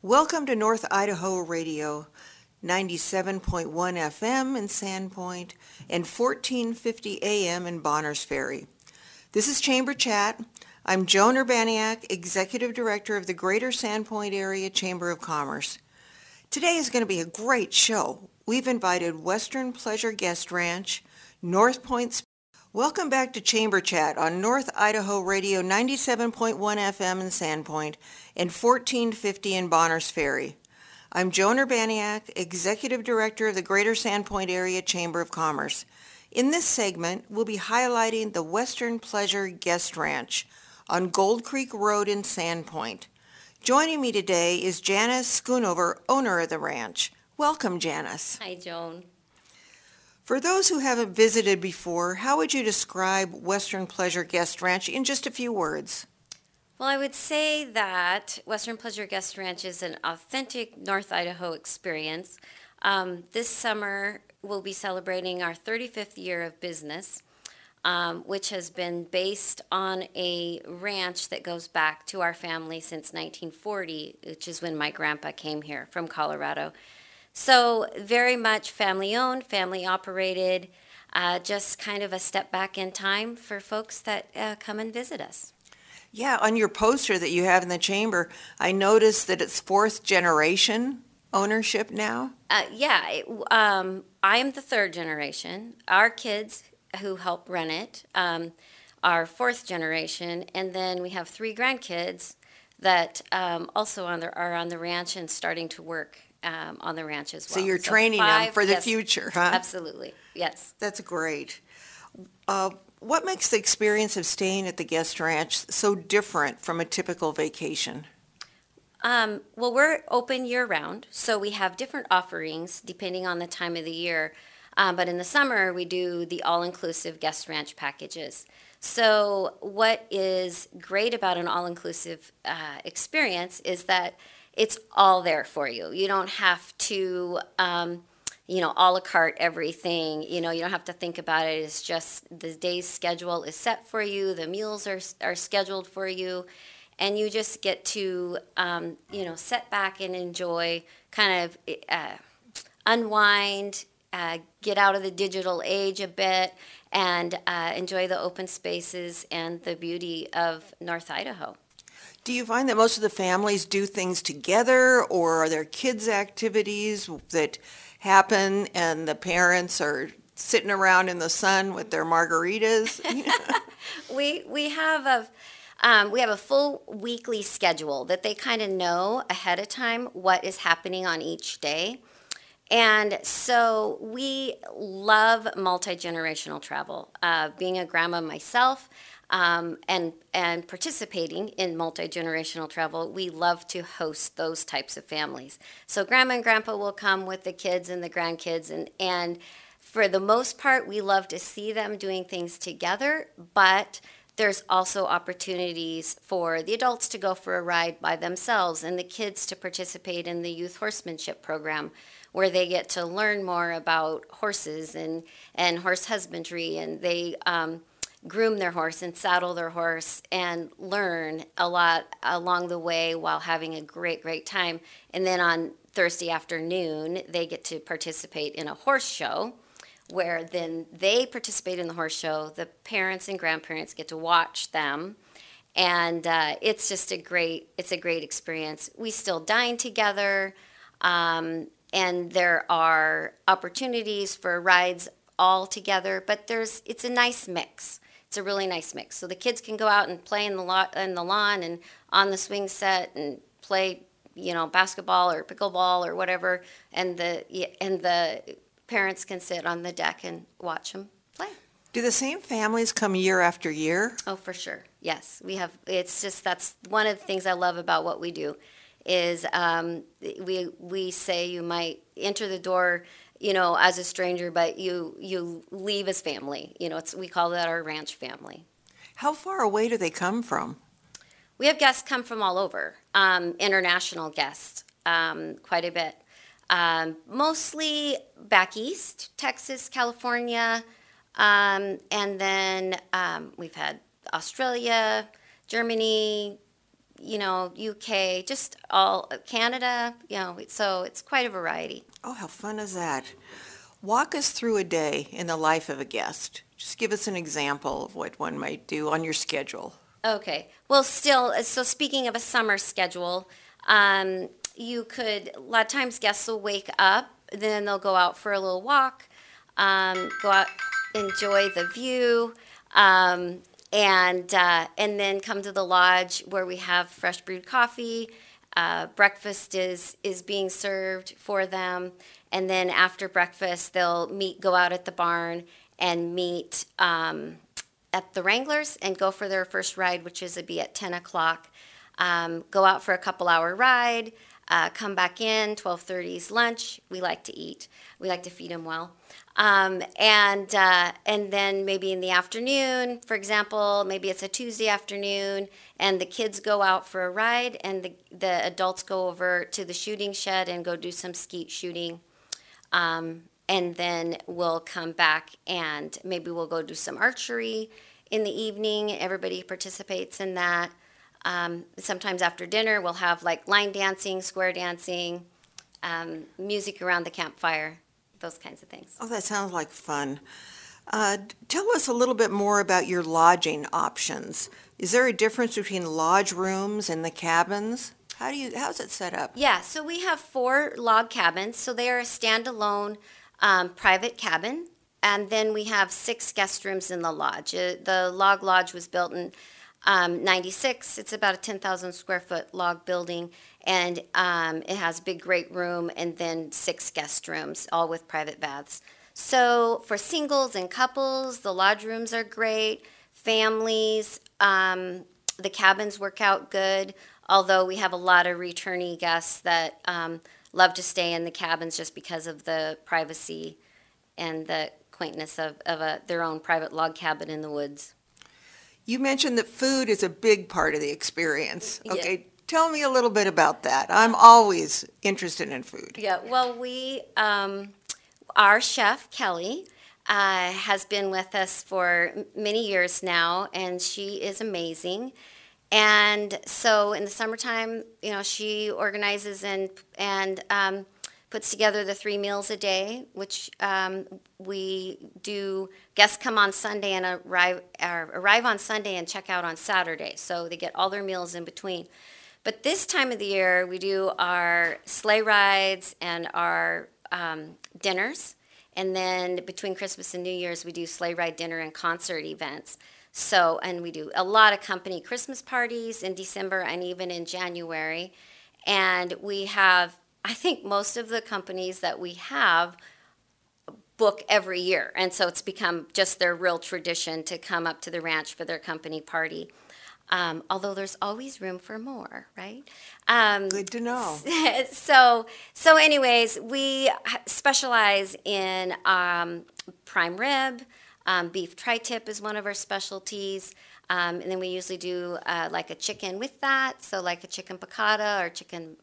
Welcome to North Idaho Radio, 97.1 FM in Sandpoint and 1450 AM in Bonners Ferry. This is Chamber Chat. I'm Joan Urbaniak, Executive Director of the Greater Sandpoint Area Chamber of Commerce. Today is going to be a great show. We've invited Western Pleasure Guest Ranch, North Point. Welcome back to Chamber Chat on North Idaho Radio 97.1 FM in Sandpoint and 1450 in Bonners Ferry. I'm Joan Urbaniak, Executive Director of the Greater Sandpoint Area Chamber of Commerce. In this segment, we'll be highlighting the Western Pleasure Guest Ranch on Gold Creek Road in Sandpoint. Joining me today is Janice Schoonover, owner of the ranch. Welcome, Janice. Hi, Joan. For those who haven't visited before, how would you describe Western Pleasure Guest Ranch in just a few words? Well, I would say that Western Pleasure Guest Ranch is an authentic North Idaho experience. This summer, we'll be celebrating our 35th year of business, which has been based on a ranch that goes back to our family since 1940, which is when my grandpa came here from Colorado. So very much family-owned, family-operated, just kind of a step back in time for folks that come and visit us. Yeah, on your poster that you have in the chamber, I noticed that it's fourth generation ownership now. I am the third generation. Our kids who help run it are fourth generation, and then we have three grandkids that also are on the ranch and starting to work on the ranch as well. So you're training them for the future, huh? Absolutely, yes. That's great. What makes the experience of staying at the guest ranch so different from a typical vacation? Well, we're open year-round, so we have different offerings depending on the time of the year. But in the summer, we do the all-inclusive guest ranch packages. So what is great about an all-inclusive experience is that it's all there for you. You don't have to, a la carte everything. You don't have to think about it. It's just the day's schedule is set for you. The meals are scheduled for you. And you just get to, sit back and enjoy, kind of unwind, get out of the digital age a bit, and enjoy the open spaces and the beauty of North Idaho. Do you find that most of the families do things together, or are there kids' activities that happen and the parents are sitting around in the sun with their margaritas? We have a full weekly schedule that they kind of know ahead of time what is happening on each day. And so we love multi-generational travel. Being a grandma myself, and participating in multi-generational travel, we love to host those types of families. So grandma and grandpa will come with the kids and the grandkids, and for the most part, we love to see them doing things together, but there's also opportunities for the adults to go for a ride by themselves and the kids to participate in the youth horsemanship program, where they get to learn more about horses and horse husbandry, and they groom their horse and saddle their horse and learn a lot along the way while having a great time. And then on Thursday afternoon, they get to participate in a horse show, where then they participate in the horse show. The parents and grandparents get to watch them. And it's just a great experience. We still dine together, and there are opportunities for rides all together, but it's a nice mix. It's a really nice mix. So the kids can go out and play in the lawn and on the swing set and play, basketball or pickleball or whatever, and the parents can sit on the deck and watch them play. Do the same families come year after year? Oh, for sure. Yes, we have. It's just that's one of the things I love about what we do, is we say you might enter the door, as a stranger, but you leave as family. We call that our ranch family. How far away do they come from? We have guests come from all over, international guests, quite a bit. Mostly back east, Texas, California, and then we've had Australia, Germany, UK, just all Canada, so it's quite a variety. Oh, how fun is that? Walk us through a day in the life of a guest. Just give us an example of what one might do on your schedule. Okay. Well, so speaking of a summer schedule, a lot of times guests will wake up, then they'll go out for a little walk, go out, enjoy the view, and then come to the lodge where we have fresh brewed coffee. Breakfast is being served for them, and then after breakfast they'll go out at the barn and meet at the Wranglers and go for their first ride, which is be at 10 o'clock. Go out for a couple-hour ride, come back in, 12:30's lunch. We like to eat. We like to feed them well. And then maybe in the afternoon, for example, maybe it's a Tuesday afternoon, and the kids go out for a ride, and the adults go over to the shooting shed and go do some skeet shooting. And then we'll come back and maybe we'll go do some archery in the evening. Everybody participates in that. Sometimes after dinner, we'll have like line dancing, square dancing, music around the campfire, those kinds of things. Oh, that sounds like fun. Tell us a little bit more about your lodging options. Is there a difference between lodge rooms and the cabins? How's it set up? Yeah, so we have 4 log cabins. So they are a standalone private cabin. And then we have 6 guest rooms in the lodge. The log lodge was built in 96. It's about a 10,000 square foot log building. And it has a big great room and then 6 guest rooms, all with private baths. So for singles and couples, the lodge rooms are great. Families, the cabins work out good. Although we have a lot of returnee guests that love to stay in the cabins just because of the privacy and the quaintness of their own private log cabin in the woods. You mentioned that food is a big part of the experience. Okay, Yeah. Tell me a little bit about that. I'm always interested in food. Yeah, well, our chef, Kelly, has been with us for many years now, and she is amazing. And so in the summertime, she organizes and puts together the 3 meals a day, which we do. Guests come on Sunday and arrive on Sunday and check out on Saturday, so they get all their meals in between. But this time of the year, we do our sleigh rides and our dinners, and then between Christmas and New Year's, we do sleigh ride, dinner, and concert events. So, and we do a lot of company Christmas parties in December and even in January. And we have, I think most of the companies that we have book every year. And so it's become just their real tradition to come up to the ranch for their company party. Although there's always room for more, right? Good to know. So anyways, we specialize in prime rib. Beef tri-tip is one of our specialties. And then we usually do like a chicken with that, so like a chicken piccata or chicken,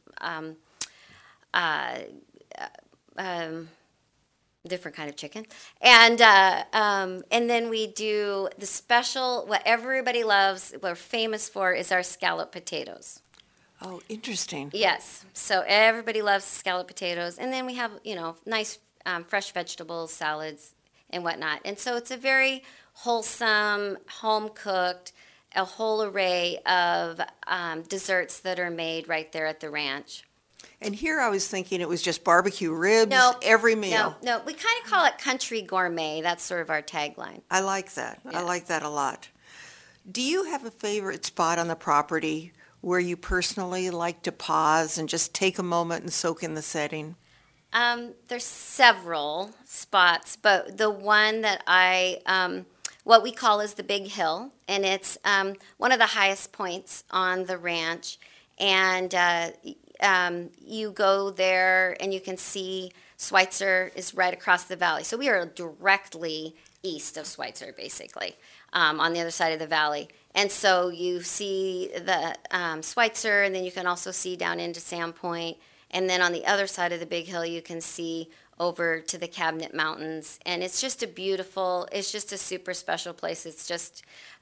different kind of chicken. And then we do the special, what everybody loves, what we're famous for is our scallop potatoes. Oh, interesting. Yes, so everybody loves scallop potatoes. And then we have, nice fresh vegetables, salads, and whatnot. And so it's a very wholesome, home-cooked, a whole array of desserts that are made right there at the ranch. And here I was thinking it was just barbecue ribs every meal. No, we kind of call it country gourmet. That's sort of our tagline. I like that. Yeah. I like that a lot. Do you have a favorite spot on the property where you personally like to pause and just take a moment and soak in the setting? There's several spots, but the one that what we call is the Big Hill, and it's one of the highest points on the ranch. And you go there and you can see Schweitzer is right across the valley. So we are directly east of Schweitzer, basically, on the other side of the valley. And so you see the Schweitzer, and then you can also see down into Sandpoint. And then on the other side of the Big Hill, you can see over to the Cabinet Mountains. And it's just it's just a super special place. It's just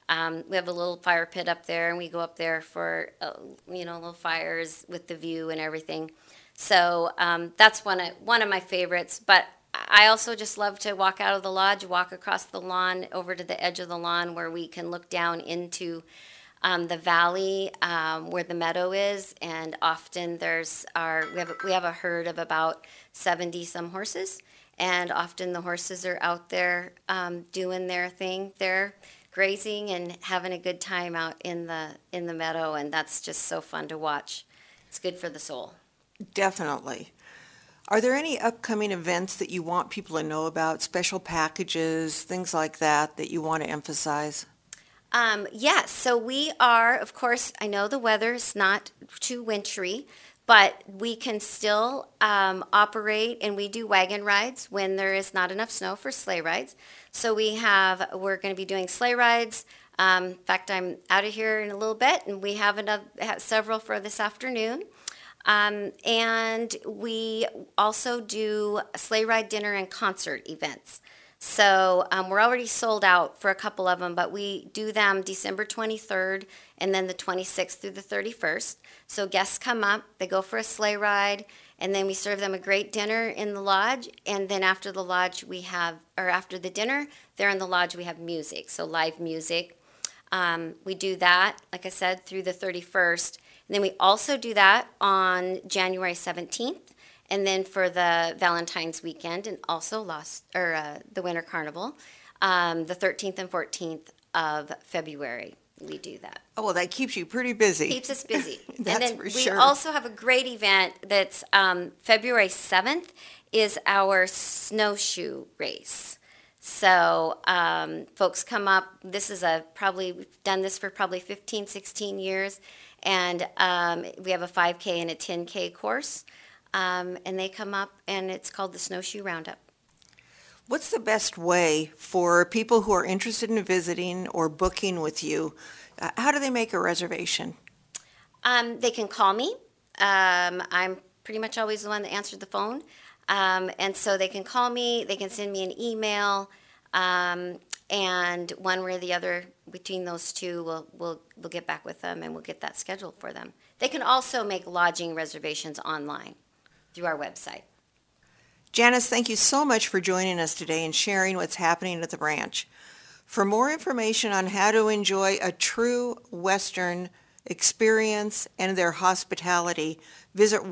We have a little fire pit up there, and we go up there for little fires with the view and everything. So that's one of my favorites. But I also just love to walk out of the lodge, walk across the lawn over to the edge of the lawn where we can look down into the valley where the meadow is, and often we have a herd of about 70 some horses, and often the horses are out there doing their thing. They're grazing and having a good time out in the meadow, and that's just so fun to watch. It's good for the soul. Definitely. Are there any upcoming events that you want people to know about, special packages, things like that you want to emphasize? Yes, so we are, of course, I know the weather is not too wintry, but we can still operate, and we do wagon rides when there is not enough snow for sleigh rides. So we're going to be doing sleigh rides. In fact, I'm out of here in a little bit, and we have several for this afternoon. And we also do sleigh ride dinner and concert events. So we're already sold out for a couple of them, but we do them December 23rd and then the 26th through the 31st. So guests come up, they go for a sleigh ride, and then we serve them a great dinner in the lodge. And then after the dinner, there in the lodge we have music, so live music. We do that, like I said, through the 31st. And then we also do that on January 17th. And then for the Valentine's weekend, and also the Winter Carnival, the 13th and 14th of February, we do that. Oh, well, that keeps you pretty busy. Keeps us busy. That's and then for we sure. also have a great event that's February 7th is our snowshoe race. So folks come up. This is we've done this for probably 15, 16 years. And we have a 5K and a 10K course. And they come up, and it's called the Snowshoe Roundup. What's the best way for people who are interested in visiting or booking with you? How do they make a reservation? They can call me. I'm pretty much always the one that answered the phone. And so they can call me. They can send me an email. And one way or the other between those two, we'll get back with them, and we'll get that scheduled for them. They can also make lodging reservations online through our website. Janice, thank you so much for joining us today and sharing what's happening at the ranch. For more information on how to enjoy a true Western experience and their hospitality, visit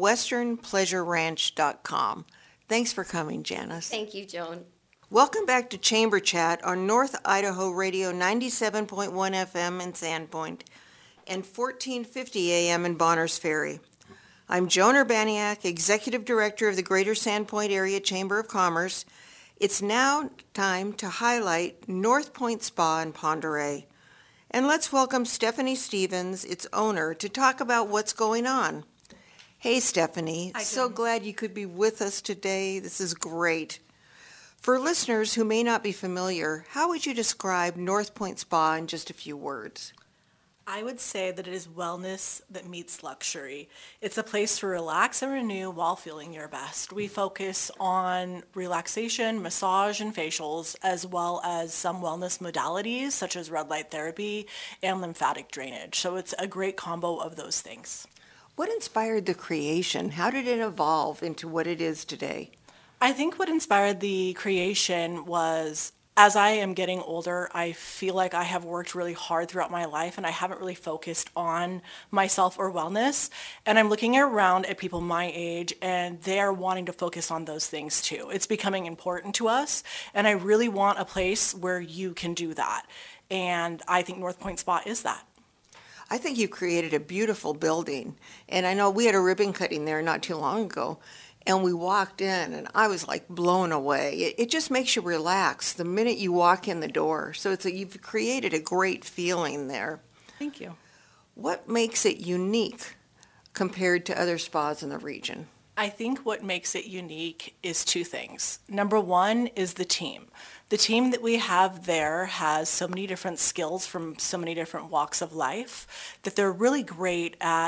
westernpleasureranch.com. Thanks for coming, Janice. Thank you, Joan. Welcome back to Chamber Chat on North Idaho Radio 97.1 FM in Sandpoint and 1450 AM in Bonners Ferry. I'm Joan Urbaniak, Executive Director of the Greater Sandpoint Area Chamber of Commerce. It's now time to highlight North Point Spa in Pend Oreille. And let's welcome Stephanie Stevens, its owner, to talk about what's going on. Hey, Stephanie. Hi, so Joan. glad you could be with us today. This is great. For listeners who may not be familiar, how would you describe North Point Spa in just a few words? I would say that it is wellness that meets luxury. It's a place to relax and renew while feeling your best. We focus on relaxation, massage, and facials, as well as some wellness modalities such as red light therapy and lymphatic drainage. So it's a great combo of those things. What inspired the creation? How did it evolve into what it is today? I think what inspired the creation was, as I am getting older, I feel like I have worked really hard throughout my life and I haven't really focused on myself or wellness. And I'm looking around at people my age and they're wanting to focus on those things too. It's becoming important to us, and I really want a place where you can do that. And I think North Point Spa is that. I think you created a beautiful building. And I know we had a ribbon cutting there not too long ago. And we walked in, and I was like blown away. It just makes you relax the minute you walk in the door. So you've created a great feeling there. Thank you. What makes it unique compared to other spas in the region? I think what makes it unique is two things. Number one is the team. The team that we have there has so many different skills from so many different walks of life that they're really great at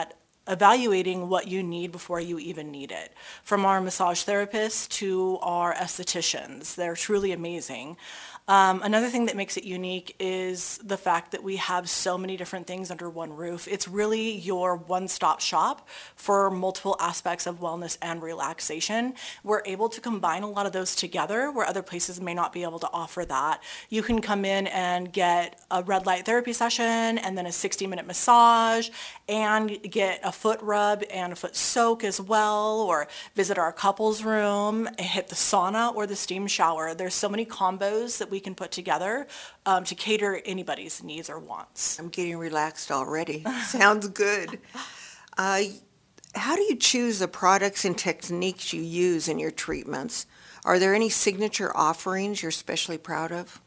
evaluating what you need before you even need it. From our massage therapists to our estheticians, they're truly amazing. Another thing that makes it unique is the fact that we have so many different things under one roof. It's really your one-stop shop for multiple aspects of wellness and relaxation. We're able to combine a lot of those together where other places may not be able to offer that. You can come in and get a red light therapy session and then a 60-minute massage and get a foot rub and a foot soak as well, or visit our couples room, hit the sauna or the steam shower. There's so many combos that we can put together to cater anybody's needs or wants. I'm getting relaxed already. Sounds good. How do you choose the products and techniques you use in your treatments? Are there any signature offerings you're especially proud of?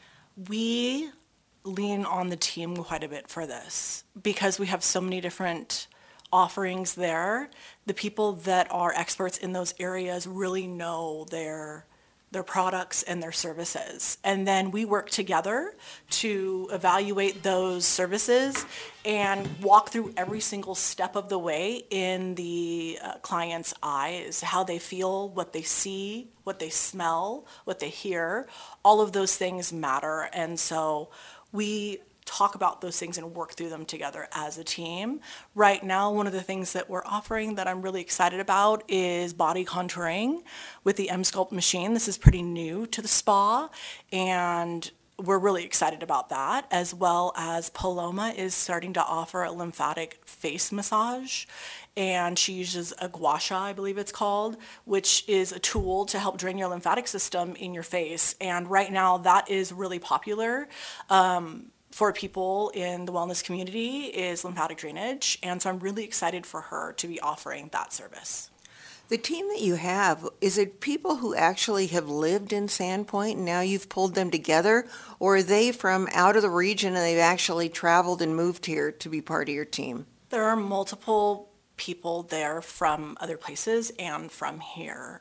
We lean on the team quite a bit for this because we have so many different offerings there. The people that are experts in those areas really know their products and their services. And then we work together to evaluate those services and walk through every single step of the way in the client's eyes, how they feel, what they see, what they smell, what they hear. All of those things matter. And so we talk about those things and work through them together as a team. Right now, one of the things that we're offering that I'm really excited about is body contouring with the Emsculpt machine. This is pretty new to the spa, and we're really excited about that, as well as Paloma is starting to offer a lymphatic face massage, and she uses a gua sha, I believe it's called, which is a tool to help drain your lymphatic system in your face. And right now, that is really popular. For people in the wellness community is lymphatic drainage, and so I'm really excited for her to be offering that service. The team that you have, is it people who actually have lived in Sandpoint and now you've pulled them together, or are they from out of the region and they've actually traveled and moved here to be part of your team? There are multiple people there from other places and from here.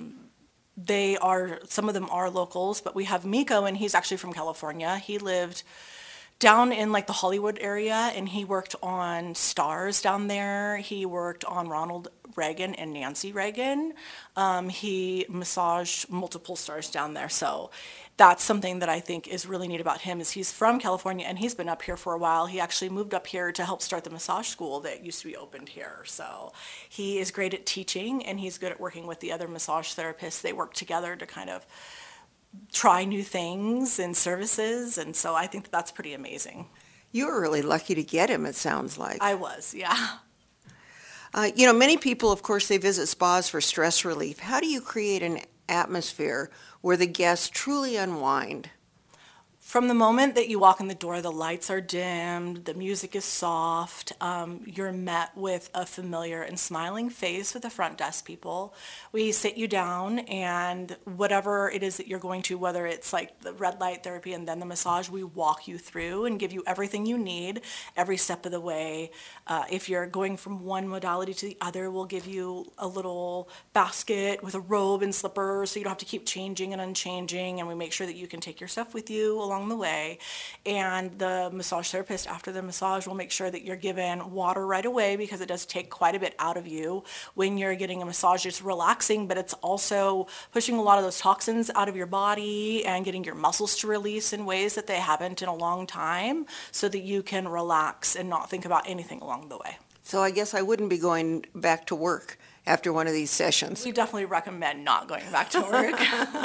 Some of them are locals, but we have Miko, and he's actually from California. He lived down in like the Hollywood area, and he worked on stars down there. He worked on Ronald Reagan and Nancy Reagan. He massaged multiple stars down there. So that's something that I think is really neat about him is he's from California and he's been up here for a while. He actually moved up here to help start the massage school that used to be opened here. So he is great at teaching and he's good at working with the other massage therapists. They work together to kind of try new things and services, and so I think that's pretty amazing. You were really lucky to get him, it sounds like. I was, yeah. Many people, of course, they visit spas for stress relief. How do you create an atmosphere where the guests truly unwind? From the moment that you walk in the door, the lights are dimmed, the music is soft, you're met with a familiar and smiling face with the front desk people. We sit you down, and whatever it is that you're going to, whether it's like the red light therapy and then the massage, we walk you through and give you everything you need every step of the way. If you're going from one modality to the other, we'll give you a little basket with a robe and slippers so you don't have to keep changing and unchanging, and we make sure that you can take your stuff with you along the way. And the massage therapist after the massage will make sure that you're given water right away because it does take quite a bit out of you when you're getting a massage. It's relaxing, but it's also pushing a lot of those toxins out of your body and getting your muscles to release in ways that they haven't in a long time so that you can relax and not think about anything along the way. So I guess I wouldn't be going back to work after one of these sessions. We definitely recommend not going back to work.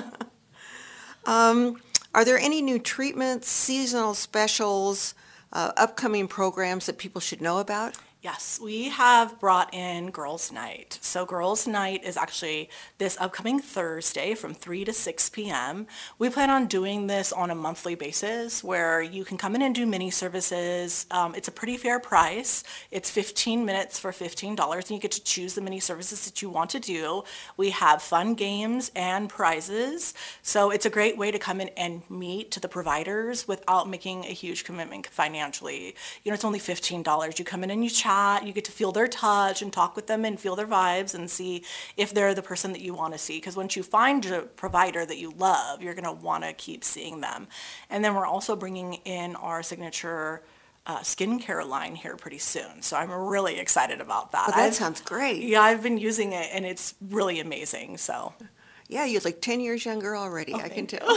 Are there any new treatments, seasonal specials, upcoming programs that people should know about? Yes, we have brought in Girls Night. So Girls Night is actually this upcoming Thursday from 3 to 6 p.m. We plan on doing this on a monthly basis where you can come in and do mini services. It's a pretty fair price. It's 15 minutes for $15, and you get to choose the mini services that you want to do. We have fun games and prizes. So it's a great way to come in and meet the providers without making a huge commitment financially. It's only $15. You come in and you chat. You get to feel their touch and talk with them and feel their vibes and see if they're the person that you want to see. Because once you find a provider that you love, you're going to want to keep seeing them. And then we're also bringing in our signature skincare line here pretty soon. So I'm really excited about that. Well, that sounds great. Yeah, I've been using it and it's really amazing. So Yeah, you're like 10 years younger already, I can tell.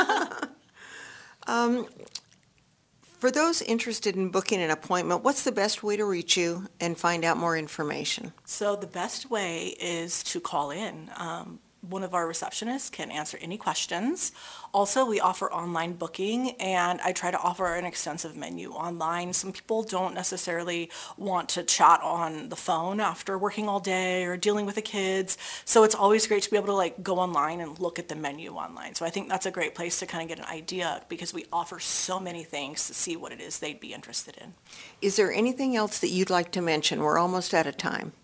For those interested in booking an appointment, what's the best way to reach you and find out more information? So the best way is to call in. One of our receptionists can answer any questions. Also, we offer online booking, and I try to offer an extensive menu online. Some people don't necessarily want to chat on the phone after working all day or dealing with the kids. So it's always great to be able to go online and look at the menu online. So I think that's a great place to kind of get an idea because we offer so many things to see what it is they'd be interested in. Is there anything else that you'd like to mention? We're almost out of time.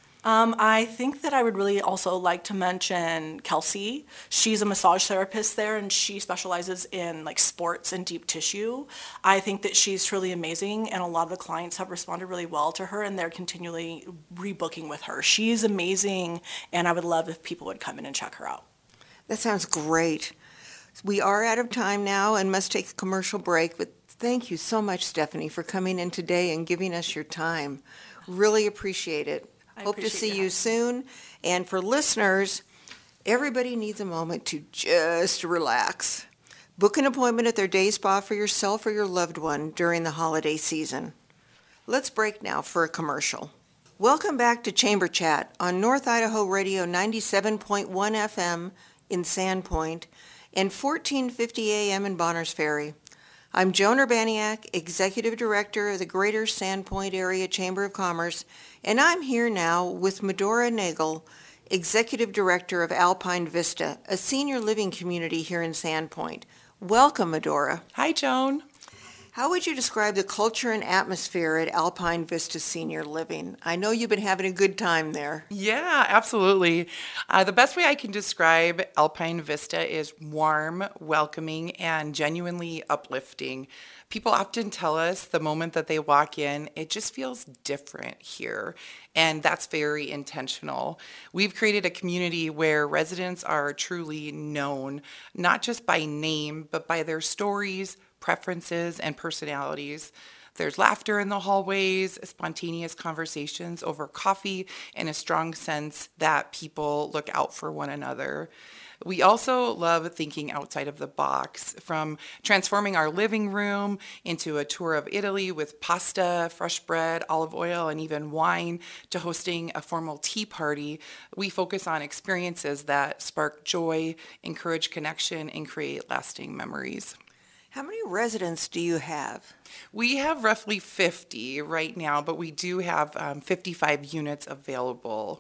I think that I would really also like to mention Kelsey. She's a massage therapist there, and she specializes in sports and deep tissue. I think that she's truly amazing, and a lot of the clients have responded really well to her, and they're continually rebooking with her. She's amazing, and I would love if people would come in and check her out. That sounds great. We are out of time now and must take a commercial break, but thank you so much, Stephanie, for coming in today and giving us your time. Really appreciate it. Hope to see you soon. And for listeners, everybody needs a moment to just relax. Book an appointment at their day spa for yourself or your loved one during the holiday season. Let's break now for a commercial. Welcome back to Chamber Chat on North Idaho Radio 97.1 FM in Sandpoint and 1450 AM in Bonners Ferry. I'm Joan Urbaniak, Executive Director of the Greater Sandpoint Area Chamber of Commerce, and I'm here now with Medora Nagel, Executive Director of Alpine Vista, a senior living community here in Sandpoint. Welcome, Medora. Hi, Joan. How would you describe the culture and atmosphere at Alpine Vista Senior Living? I know you've been having a good time there. Yeah, absolutely. The best way I can describe Alpine Vista is warm, welcoming, and genuinely uplifting. People often tell us the moment that they walk in, it just feels different here. And that's very intentional. We've created a community where residents are truly known, not just by name, but by their stories, preferences, and personalities. There's laughter in the hallways, spontaneous conversations over coffee, and a strong sense that people look out for one another. We also love thinking outside of the box, from transforming our living room into a tour of Italy with pasta, fresh bread, olive oil, and even wine, to hosting a formal tea party. We focus on experiences that spark joy, encourage connection, and create lasting memories. How many residents do you have? We have roughly 50 right now, but we do have 55 units available.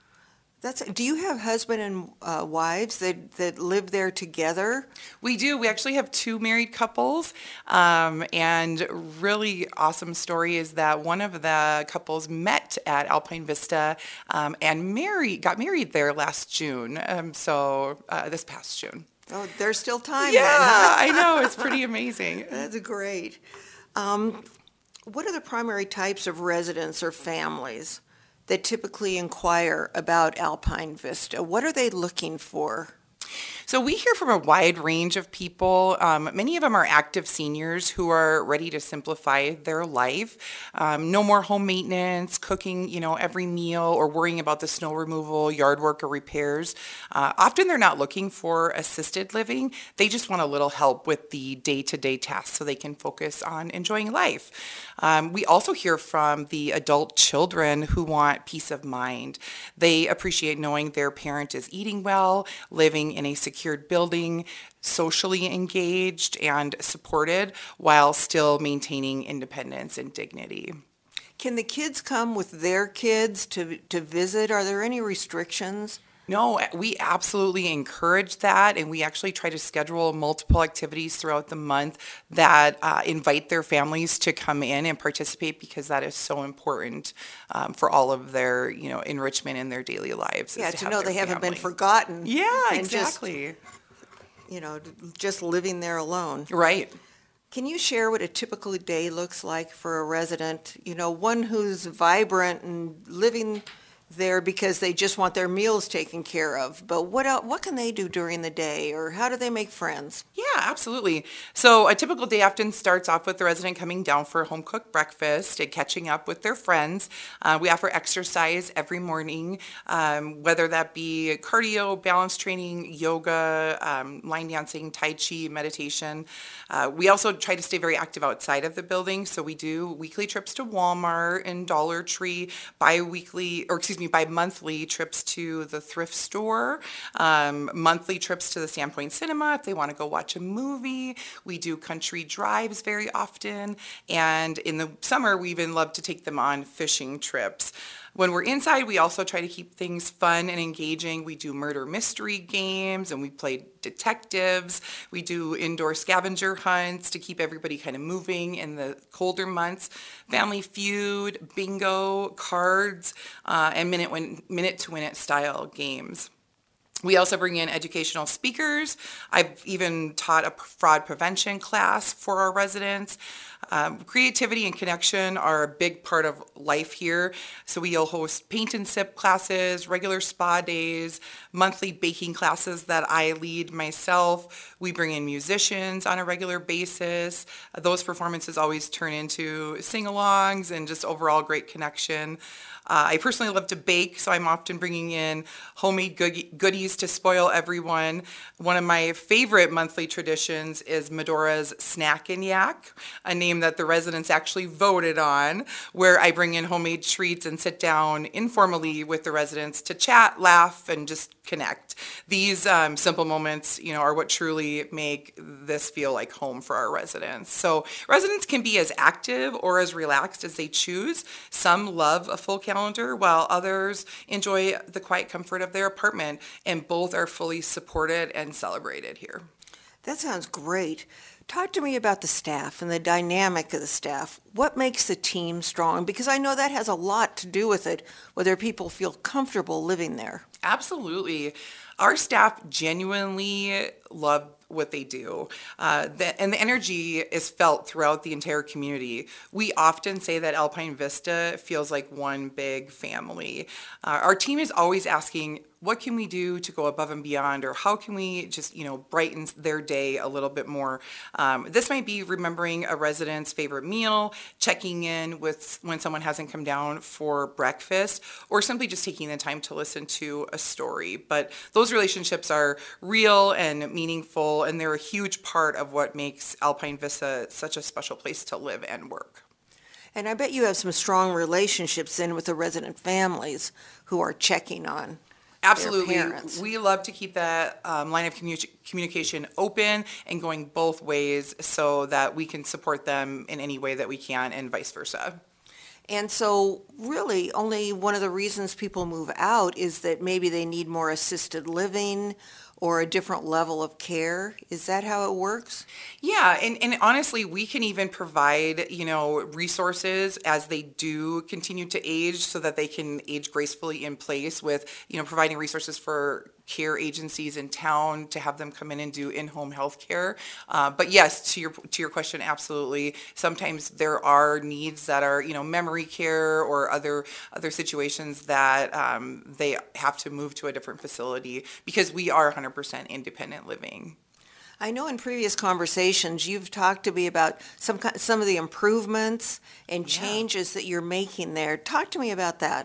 Do you have husband and wives that live there together? We do. We actually have two married couples, and really awesome story is that one of the couples met at Alpine Vista and got married there last June, this past June. Oh, there's still time Yeah, then, huh? I know. It's pretty amazing. That's great. What are the primary types of residents or families that typically inquire about Alpine Vista? What are they looking for? So we hear from a wide range of people. Many of them are active seniors who are ready to simplify their life. No more home maintenance, cooking, every meal, or worrying about the snow removal, yard work, or repairs. Often they're not looking for assisted living. They just want a little help with the day-to-day tasks so they can focus on enjoying life. We also hear from the adult children who want peace of mind. They appreciate knowing their parent is eating well, living in a secured building, socially engaged and supported, while still maintaining independence and dignity. Can the kids come with their kids to visit? Are there any restrictions? No, we absolutely encourage that, and we actually try to schedule multiple activities throughout the month that invite their families to come in and participate, because that is so important for all of their, enrichment in their daily lives. Yeah, to know they haven't been forgotten. Yeah, and exactly. Just living there alone. Right. Can you share what a typical day looks like for a resident? One who's vibrant and living there because they just want their meals taken care of. But what can they do during the day, or how do they make friends? Yeah, absolutely. So a typical day often starts off with the resident coming down for a home-cooked breakfast and catching up with their friends. We offer exercise every morning, whether that be cardio, balance training, yoga, line dancing, tai chi, meditation. We also try to stay very active outside of the building. So we do weekly trips to Walmart and Dollar Tree, bi-monthly trips to the thrift store, monthly trips to the Sandpoint Cinema if they want to go watch a movie. We do country drives very often. And in the summer, we even love to take them on fishing trips. When we're inside, we also try to keep things fun and engaging. We do murder mystery games and we play detectives. We do indoor scavenger hunts to keep everybody kind of moving in the colder months. Family Feud, bingo, cards, and minute-to-win-it style games. We also bring in educational speakers. I've even taught a fraud prevention class for our residents. Creativity and connection are a big part of life here. So we'll host paint and sip classes, regular spa days, monthly baking classes that I lead myself. We bring in musicians on a regular basis. Those performances always turn into sing-alongs and just overall great connection. I personally love to bake, so I'm often bringing in homemade goodies to spoil everyone. One of my favorite monthly traditions is Medora's Snack and Yak, a name that the residents actually voted on, where I bring in homemade treats and sit down informally with the residents to chat, laugh, and just connect. These simple moments, are what truly make this feel like home for our residents. So residents can be as active or as relaxed as they choose. Some love a full calendar, while others enjoy the quiet comfort of their apartment, and both are fully supported and celebrated here. That sounds great. Talk to me about the staff and the dynamic of the staff. What makes the team strong? Because I know that has a lot to do with it, whether people feel comfortable living there. Absolutely. Our staff genuinely love what they do. And the energy is felt throughout the entire community. We often say that Alpine Vista feels like one big family. Our team is always asking, what can we do to go above and beyond, or how can we just, brighten their day a little bit more? This might be remembering a resident's favorite meal, checking in with when someone hasn't come down for breakfast, or simply just taking the time to listen to a story. But those relationships are real and meaningful, and they're a huge part of what makes Alpine Vista such a special place to live and work. And I bet you have some strong relationships in with the resident families who are checking on Absolutely. their parents. We love to keep that line of communication open and going both ways so that we can support them in any way that we can, and vice versa. And so really only one of the reasons people move out is that maybe they need more assisted living or a different level of care. Is that how it works? Yeah, and honestly, we can even provide, resources as they do continue to age so that they can age gracefully in place with, providing resources for care agencies in town to have them come in and do in-home health care. But yes, to your question, absolutely. Sometimes there are needs that are, memory care or other situations that they have to move to a different facility because we are 100% independent living. I know in previous conversations you've talked to me about some of the improvements and changes that you're making there. Talk to me about that.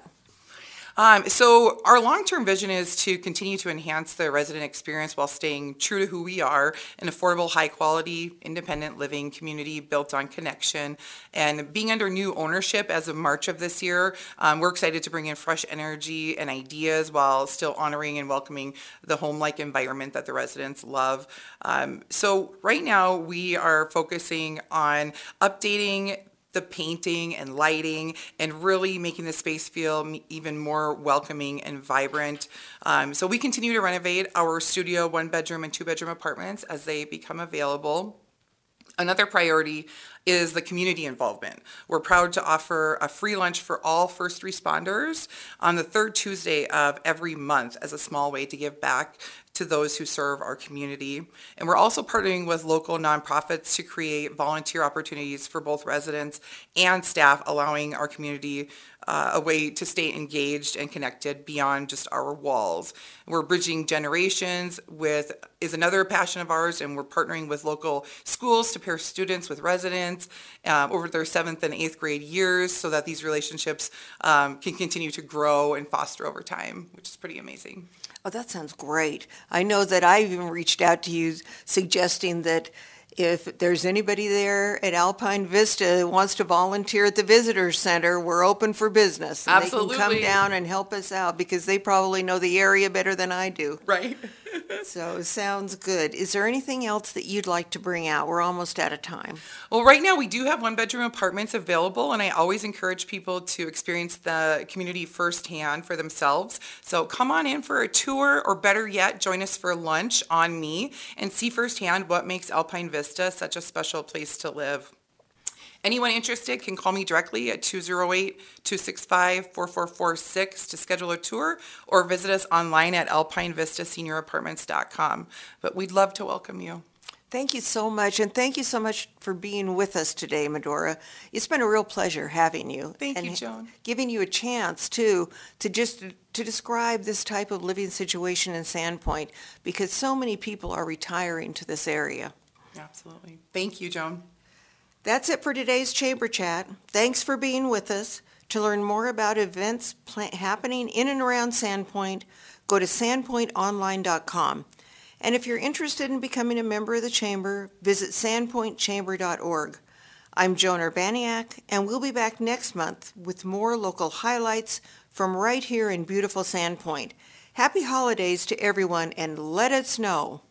So our long-term vision is to continue to enhance the resident experience while staying true to who we are, an affordable, high-quality, independent living community built on connection. And being under new ownership as of March of this year, we're excited to bring in fresh energy and ideas while still honoring and welcoming the home-like environment that the residents love. So right now we are focusing on updating the painting and lighting and really making the space feel even more welcoming and vibrant. So we continue to renovate our studio 1-bedroom and 2-bedroom apartments as they become available. Another priority is the community involvement. We're proud to offer a free lunch for all first responders on the third Tuesday of every month as a small way to give back to those who serve our community. And we're also partnering with local nonprofits to create volunteer opportunities for both residents and staff, allowing our community a way to stay engaged and connected beyond just our walls. We're bridging generations is another passion of ours, and we're partnering with local schools to pair students with residents over their 7th and 8th grade years so that these relationships can continue to grow and foster over time, which is pretty amazing. Oh, that sounds great. I know that I've even reached out to you suggesting that if there's anybody there at Alpine Vista who wants to volunteer at the Visitor Center, we're open for business. And Absolutely. They can come down and help us out because they probably know the area better than I do. Right. So sounds good. Is there anything else that you'd like to bring out? We're almost out of time. Well, right now we do have 1-bedroom apartments available, and I always encourage people to experience the community firsthand for themselves. So come on in for a tour, or better yet, join us for lunch on me and see firsthand what makes Alpine Vista such a special place to live. Anyone interested can call me directly at 208-265-4446 to schedule a tour, or visit us online at alpinevistaseniораpartments.com. But we'd love to welcome you. Thank you so much, and thank you so much for being with us today, Medora. It's been a real pleasure having you. Thank you, Joan. Giving you a chance, too, to describe this type of living situation in Sandpoint, because so many people are retiring to this area. Absolutely. Thank you, Joan. That's it for today's Chamber Chat. Thanks for being with us. To learn more about events happening in and around Sandpoint, go to sandpointonline.com. And if you're interested in becoming a member of the Chamber, visit sandpointchamber.org. I'm Joan Urbaniak, and we'll be back next month with more local highlights from right here in beautiful Sandpoint. Happy holidays to everyone, and let us know.